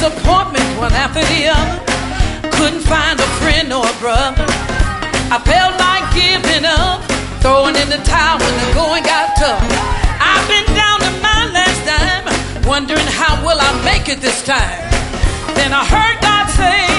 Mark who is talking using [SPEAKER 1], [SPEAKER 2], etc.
[SPEAKER 1] disappointment one after the other. Couldn't find a friend or a brother. I felt like giving up, throwing in the towel when the going got tough. I've been down to my last dime, wondering how will I make it this time. Then I heard God say,